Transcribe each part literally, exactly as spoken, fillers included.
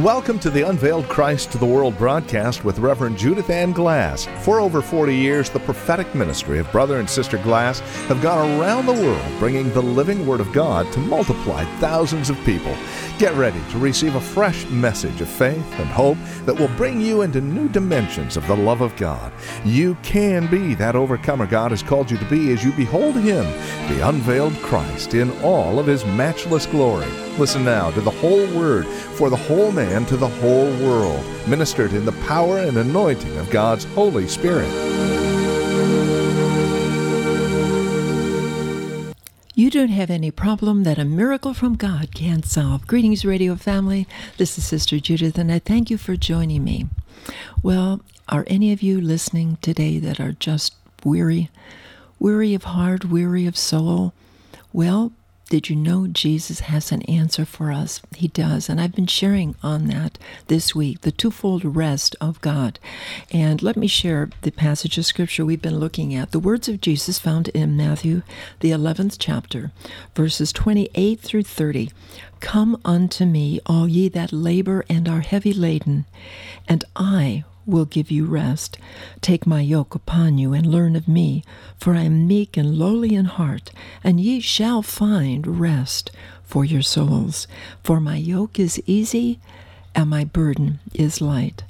Welcome to the Unveiled Christ to the World broadcast with Reverend Judith Ann Glass. For over forty years, the prophetic ministry of Brother and Sister Glass have gone around the world bringing the living Word of God to multiply thousands of people. Get ready to receive a fresh message of faith and hope that will bring you into new dimensions of the love of God. You can be that overcomer God has called you to be as you behold Him, the unveiled Christ, in all of His matchless glory. Listen now to the whole Word for the whole man to the whole world, ministered in the power and anointing of God's Holy Spirit. You don't have any problem that a miracle from God can't solve. Greetings, radio family. This is Sister Judith, and I thank you for joining me. Well, are any of you listening today that are just weary? Weary of heart, weary of soul? Well, did you know Jesus has an answer for us? He does, and I've been sharing on that this week, the twofold rest of God. And let me share the passage of Scripture we've been looking at. The words of Jesus found in Matthew, the eleventh chapter, verses twenty-eight through thirty. Come unto me, all ye that labor and are heavy laden, and I will give you rest. Take my yoke upon you and learn of me, for I am meek and lowly in heart, and ye shall find rest for your souls. For my yoke is easy and my burden is light.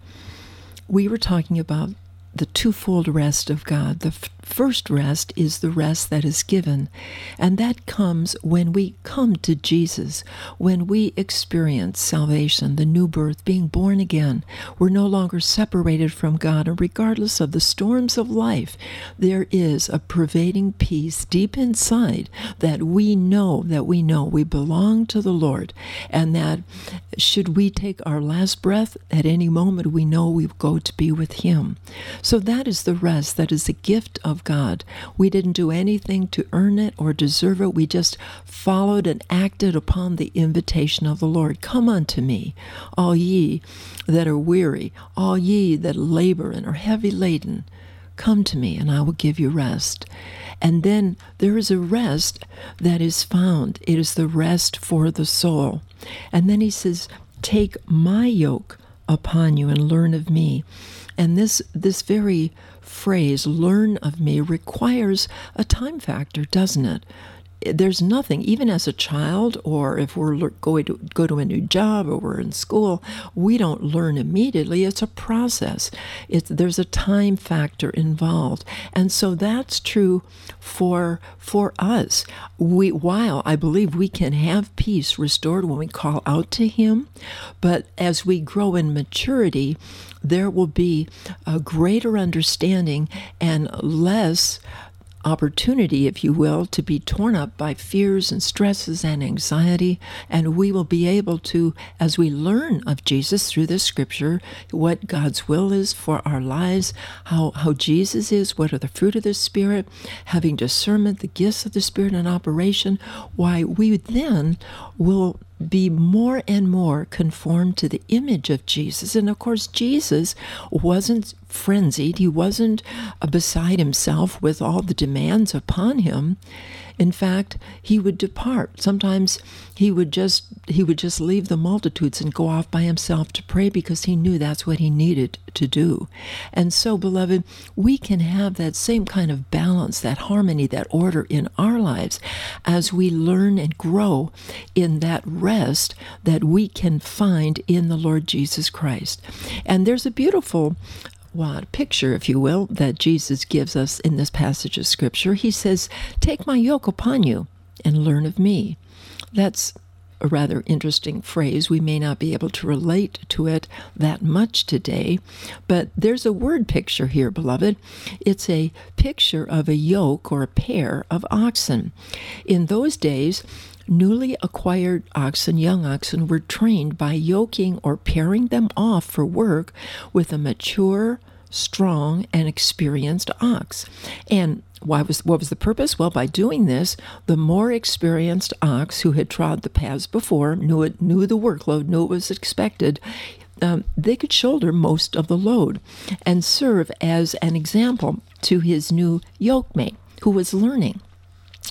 We were talking about the twofold rest of God. The f- first rest is the rest that is given, and that comes when we come to Jesus, when we experience salvation, the new birth, being born again. We're no longer separated from God, and regardless of the storms of life, there is a pervading peace deep inside that we know, that we know we belong to the Lord, and that should we take our last breath at any moment, we know we go to be with Him. So that is the rest, that is the gift of God. We didn't do anything to earn it or deserve it. We just followed and acted upon the invitation of the Lord. Come unto me, all ye that are weary, all ye that labor and are heavy laden. Come to me, and I will give you rest. And then there is a rest that is found. It is the rest for the soul. And then he says, take my yoke upon you and learn of me. And this this very phrase, learn of me, requires a time factor, doesn't it? There's nothing, even as a child, or if we're going to go to a new job or we're in school, we don't learn immediately. It's a process. It's, there's a time factor involved. And so that's true for for us. We, while I believe we can have peace restored when we call out to Him, but as we grow in maturity, there will be a greater understanding and less opportunity, if you will, to be torn up by fears and stresses and anxiety, and we will be able to, as we learn of Jesus through this Scripture, what God's will is for our lives, how, how Jesus is, what are the fruit of the Spirit, having discernment, the gifts of the Spirit in operation, why we then will be more and more conformed to the image of Jesus. And of course, Jesus wasn't frenzied. He wasn't uh, beside himself with all the demands upon him. In fact, he would depart. Sometimes he would just he would just leave the multitudes and go off by himself to pray because he knew that's what he needed to do. And so, beloved, we can have that same kind of balance, that harmony, that order in our lives as we learn and grow in that rest that we can find in the Lord Jesus Christ. And there's a beautiful What picture, if you will, that Jesus gives us in this passage of Scripture. He says, take my yoke upon you and learn of me. That's a rather interesting phrase. We may not be able to relate to it that much today, but there's a word picture here, beloved. It's a picture of a yoke or a pair of oxen. In those days, newly acquired oxen, young oxen, were trained by yoking or pairing them off for work with a mature, strong, and experienced ox. And why was what was the purpose? Well, by doing this, the more experienced ox who had trod the paths before, knew it, knew the workload, knew what was expected, um, they could shoulder most of the load and serve as an example to his new yoke mate who was learning.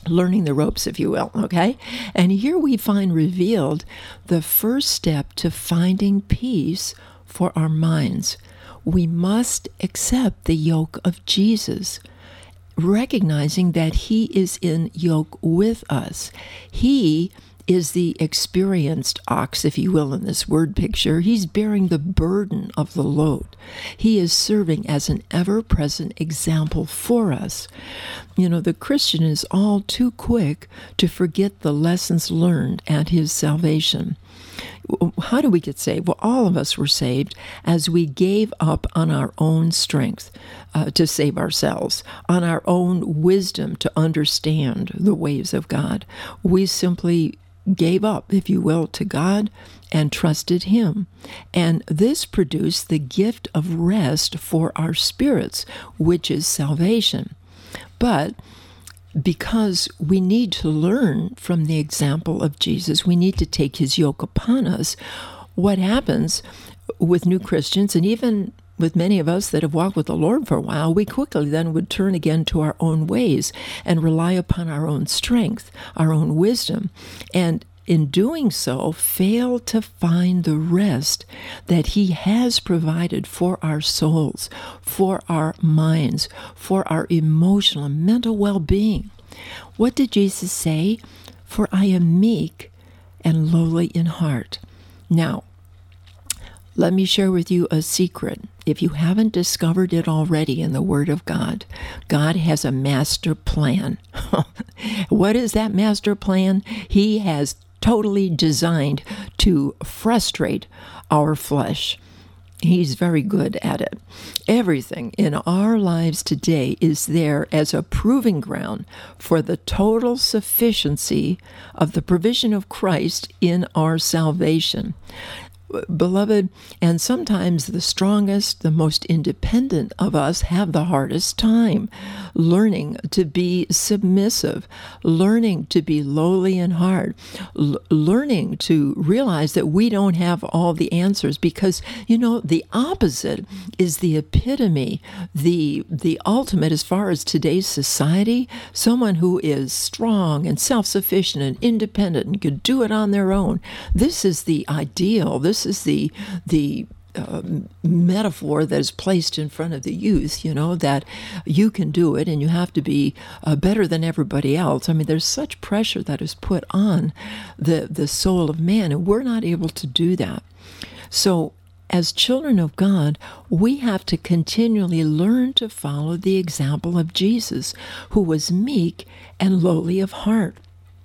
learning the ropes, if you will, okay? And here we find revealed the first step to finding peace for our minds. We must accept the yoke of Jesus, recognizing that he is in yoke with us. He is the experienced ox, if you will, in this word picture. He's bearing the burden of the load. He is serving as an ever-present example for us. You know, the Christian is all too quick to forget the lessons learned at his salvation. How do we get saved? Well, all of us were saved as we gave up on our own strength uh, to save ourselves, on our own wisdom to understand the ways of God. We simply gave up, if you will, to God and trusted him. And this produced the gift of rest for our spirits, which is salvation. But because we need to learn from the example of Jesus, we need to take his yoke upon us. What happens with new Christians, and even with many of us that have walked with the Lord for a while, we quickly then would turn again to our own ways and rely upon our own strength, our own wisdom, and in doing so, fail to find the rest that he has provided for our souls, for our minds, for our emotional and mental well-being. What did Jesus say? For I am meek and lowly in heart. Now, let me share with you a secret. If you haven't discovered it already in the Word of God, God has a master plan. What is that master plan? He has totally designed to frustrate our flesh. He's very good at it. Everything in our lives today is there as a proving ground for the total sufficiency of the provision of Christ in our salvation. Beloved, and sometimes the strongest, the most independent of us have the hardest time learning to be submissive, learning to be lowly in heart, l- learning to realize that we don't have all the answers, because, you know, the opposite is the epitome, the the ultimate as far as today's society. Someone who is strong and self-sufficient and independent and could do it on their own. This is the ideal. This is the the uh, metaphor that is placed in front of the youth, you know, that you can do it and you have to be uh, better than everybody else. I mean, there's such pressure that is put on the, the soul of man, and we're not able to do that. So as children of God, we have to continually learn to follow the example of Jesus, who was meek and lowly of heart.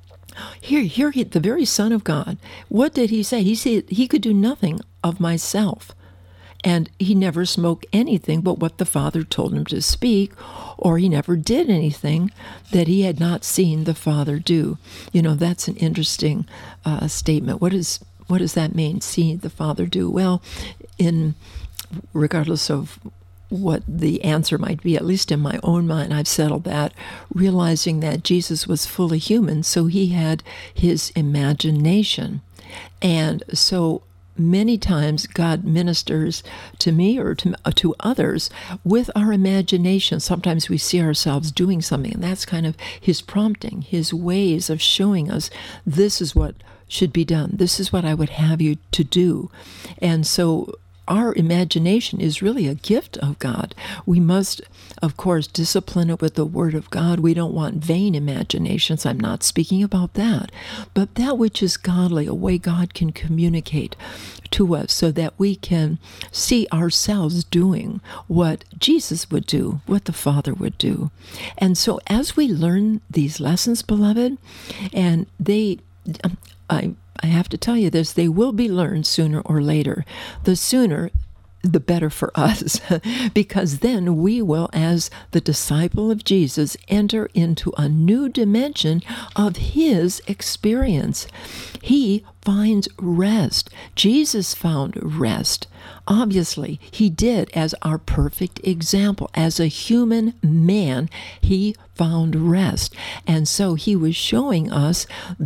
Here, here, he, the very Son of God, what did he say? He said he could do nothing of myself. And he never spoke anything but what the Father told him to speak, or he never did anything that he had not seen the Father do. You know, that's an interesting uh, statement. What is what does that mean, see the Father do? Well, in regardless of what the answer might be, at least in my own mind, I've settled that, realizing that Jesus was fully human, so he had his imagination. And so many times God ministers to me or to, to others with our imagination. Sometimes we see ourselves doing something, and that's kind of his prompting, his ways of showing us this is what should be done. This is what I would have you to do. And so our imagination is really a gift of God. We must, of course, discipline it with the Word of God. We don't want vain imaginations. I'm not speaking about that. But that which is godly, a way God can communicate to us so that we can see ourselves doing what Jesus would do, what the Father would do. And so as we learn these lessons, beloved, and they... Um, I I have to tell you this, they will be learned sooner or later. The sooner, the better for us, because then we will, as the disciple of Jesus, enter into a new dimension of his experience. He finds rest. Jesus found rest. Obviously, he did as our perfect example. As a human man, he found rest. And so he was showing us that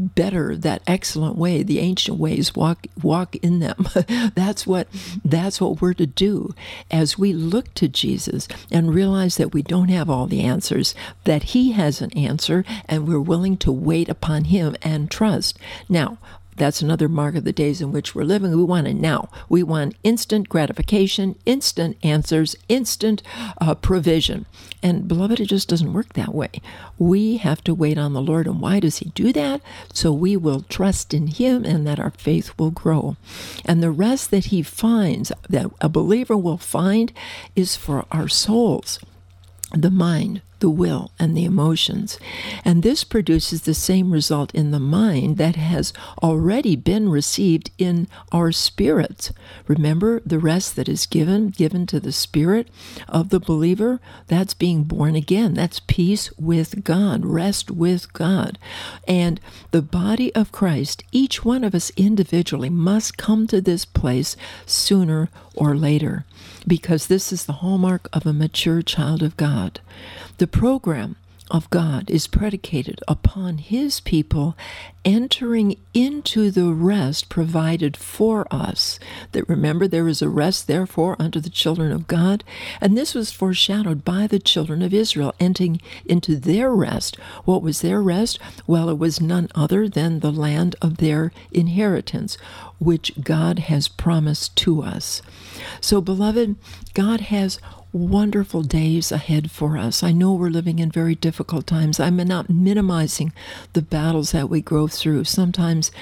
better, that excellent way, the ancient ways, walk walk in them. That's what that's what we're to do as we look to Jesus and realize that we don't have all the answers, that he has an answer, and we're willing to wait upon him and trust. Now, that's another mark of the days in which we're living. We want it now. We want instant gratification, instant answers, instant uh, provision. And beloved, it just doesn't work that way. We have to wait on the Lord. And why does he do that? So we will trust in him and that our faith will grow. And the rest that he finds, that a believer will find, is for our souls, the mind, the will, and the emotions. And this produces the same result in the mind that has already been received in our spirits. Remember, the rest that is given, given to the spirit of the believer, that's being born again. That's peace with God, rest with God. And the body of Christ, each one of us individually, must come to this place sooner or later, because this is the hallmark of a mature child of God. The program of God is predicated upon his people entering into the rest provided for us. That, remember, there is a rest, therefore, unto the children of God. And this was foreshadowed by the children of Israel entering into their rest. What was their rest? Well, it was none other than the land of their inheritance, which God has promised to us. So, beloved, God has wonderful days ahead for us. I know we're living in very difficult times. I'm not minimizing the battles that we go through. Sometimes,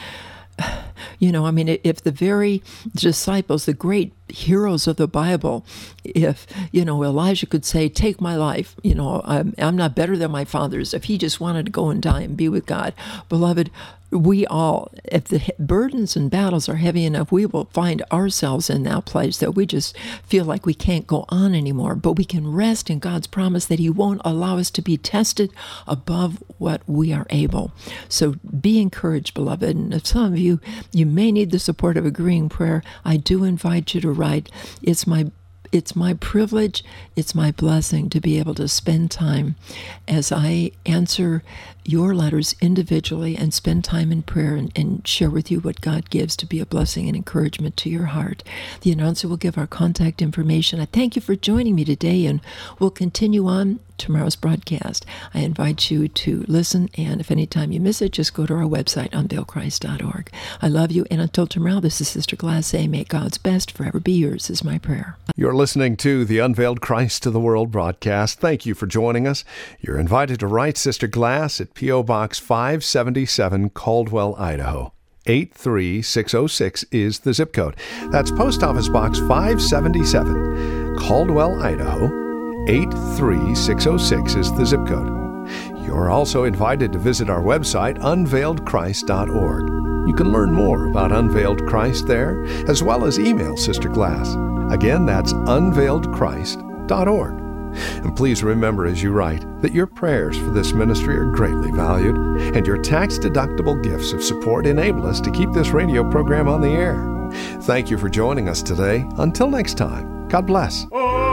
you know, I mean, if the very disciples, the great heroes of the Bible, if, you know, Elijah could say, take my life, you know, I'm, I'm not better than my fathers, if he just wanted to go and die and be with God. Beloved, we all, if the burdens and battles are heavy enough, we will find ourselves in that place that we just feel like we can't go on anymore. But we can rest in God's promise that he won't allow us to be tested above what we are able. So be encouraged, beloved. And if some of you, you may need the support of agreeing prayer, I do invite you to write. It's my It's my privilege, it's my blessing to be able to spend time as I answer your letters individually and spend time in prayer and, and share with you what God gives to be a blessing and encouragement to your heart. The announcer will give our contact information. I thank you for joining me today, and we'll continue on tomorrow's broadcast. I invite you to listen, and if any time you miss it, just go to our website, unveiled christ dot org. I love you, and until tomorrow, this is Sister Glass saying, may God's best forever be yours is my prayer. You're listening to the Unveiled Christ to the World broadcast. Thank you for joining us. You're invited to write Sister Glass at P O. Box five seventy-seven, Caldwell, Idaho. eight three six oh six is the zip code. That's Post Office Box five seventy-seven, Caldwell, Idaho. eight three six oh six is the zip code. You're also invited to visit our website, unveiled christ dot org. You can learn more about Unveiled Christ there, as well as email Sister Glass. Again, that's unveiled christ dot org. And please remember as you write that your prayers for this ministry are greatly valued, and your tax-deductible gifts of support enable us to keep this radio program on the air. Thank you for joining us today. Until next time, God bless.